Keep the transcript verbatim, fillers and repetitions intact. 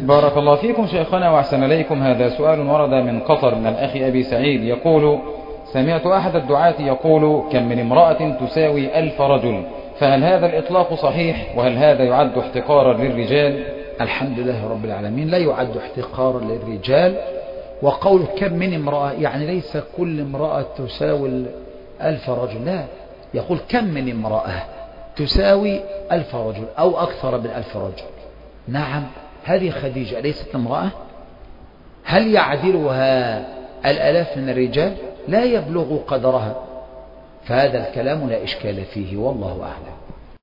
بارك الله فيكم شيخنا وأحسن إليكم. هذا سؤال ورد من قطر من الأخ أبي سعيد يقول: سمعت أحد الدعاة يقول: كم من امرأة تساوي ألف رجل، فهل هذا الإطلاق صحيح؟ وهل هذا يعد احتقارا للرجال؟ الحمد لله رب العالمين، لا يعد احتقارا للرجال. وقول كم من امرأة يعني ليس كل امرأة تساوي ألف رجل، لا، يقول كم من امرأة تساوي ألف رجل أو أكثر من ألف رجل. نعم، هذه خديجة ليست امرأة؟ هل يعدلها الألاف من الرجال؟ لا يبلغ قدرها. فهذا الكلام لا إشكال فيه، والله أعلم.